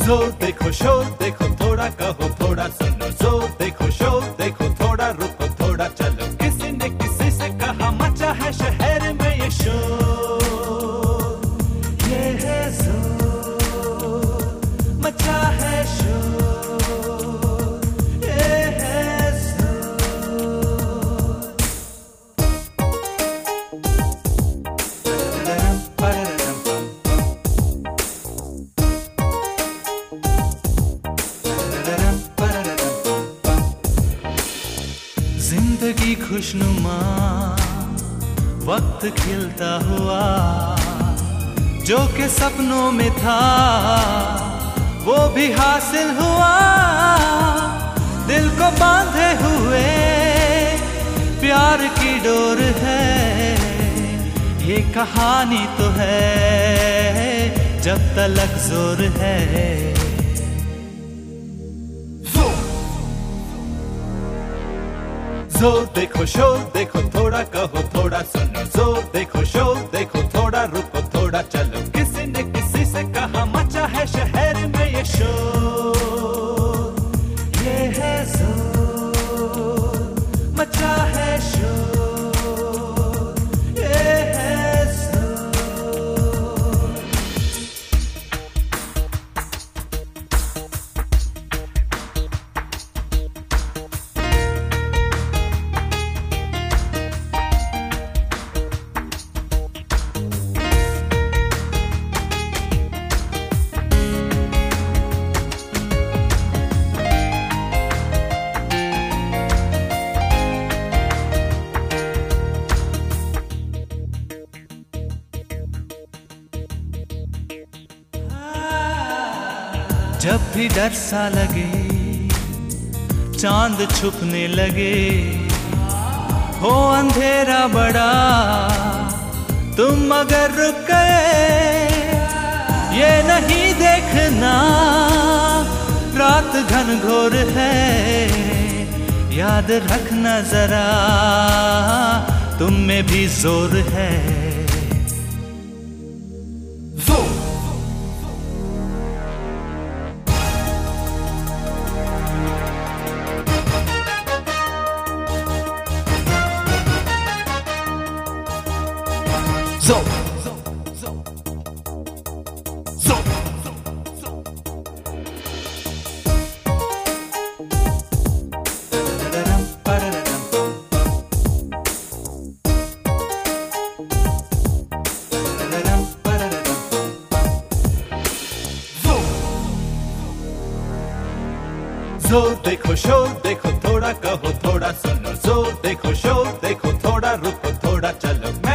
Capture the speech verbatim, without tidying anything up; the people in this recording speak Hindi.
जोर देखो शोर देखो थोड़ा कहो थोड़ा सुनो जोर देखो शोर देखो थोड़ा रुको थोड़ा चलो किसी ने किसी से कहा मचा है शहर में ये शोर ये है जोर मचा है शोर ये है जिंदगी खुशनुमा वक्त खिलता हुआ जो कि सपनों में था वो भी हासिल हुआ दिल को बांधे हुए प्यार की डोर है ये कहानी तो है जब तलक जोर है। जोर देखो शोर देखो थोड़ा कहो थोड़ा सुनो जोर देखो शोर देखो थोड़ा रुको थोड़ा चलो किसी ने किसी से कहा मचा है शहर में ये शोर ये है जोर मचा है शोर ये है जोर। जब भी डर सा लगे चांद छुपने लगे हो अंधेरा बड़ा तुम अगर रुक गए ये नहीं देखना रात घनघोर है याद रखना जरा तुम में भी जोर है। Zo, zo, zo, zo, zo, जोर देखो शोर देखो थोड़ा कहो थोड़ा सुनो जोर देखो शोर देखो थोड़ा रुको थोड़ा चलो